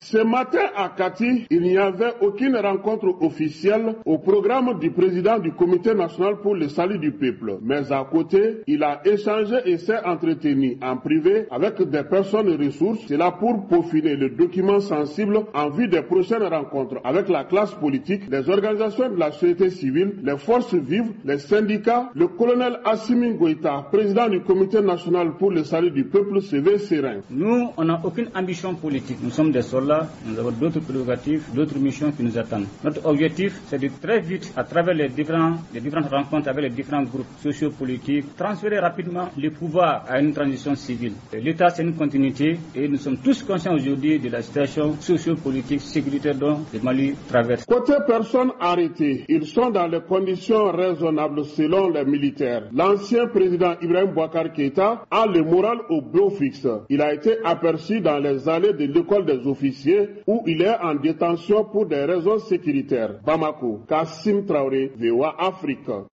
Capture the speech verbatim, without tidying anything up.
Ce matin à Kati, il n'y avait aucune rencontre officielle au programme du président du Comité national pour le salut du peuple. Mais à côté, il a échangé et s'est entretenu en privé avec des personnes ressources. C'est là pour peaufiner le document sensible en vue des prochaines rencontres avec la classe politique, les organisations de la société civile, les forces vives, les syndicats. Le colonel Assimi Goïta, président du Comité national pour le salut du peuple, se veut serein. Nous, on n'a aucune ambition politique. Nous sommes des soldats, nous avons d'autres prérogatives, d'autres missions qui nous attendent. Notre objectif, c'est de très vite, à travers les, différents, les différentes rencontres avec les différents groupes sociopolitiques, transférer rapidement le pouvoir à une transition civile. L'État, c'est une continuité et nous sommes tous conscients aujourd'hui de la situation sociopolitique, sécuritaire dont le Mali traverse. Côté personnes arrêtées, ils sont dans les conditions raisonnables selon les militaires. L'ancien président Ibrahim Boubacar Keïta a le moral au beau fixe. Il a été aperçu dans les allées de l'école des officiers où il est en détention pour des raisons sécuritaires. Bamako, Kassim Traoré, V O A Afrique.